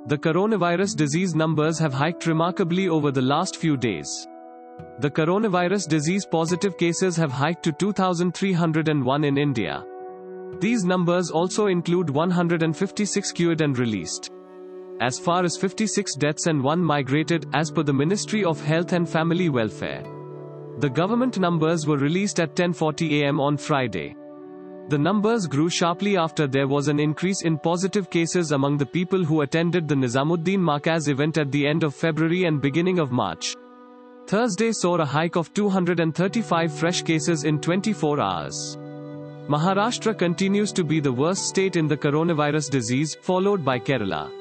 The coronavirus disease numbers have hiked remarkably over the last few days. The coronavirus disease positive cases have hiked to 2,301 in India. These numbers also include 156 cured and released. As far as 56 deaths and 1 migrated, as per the Ministry of Health and Family Welfare. The government numbers were released at 10:40 am on Friday. The numbers grew sharply after there was an increase in positive cases among the people who attended the Nizamuddin Markaz event at the end of February and beginning of March. Thursday saw a hike of 235 fresh cases in 24 hours. Maharashtra continues to be the worst state in the coronavirus disease, followed by Kerala.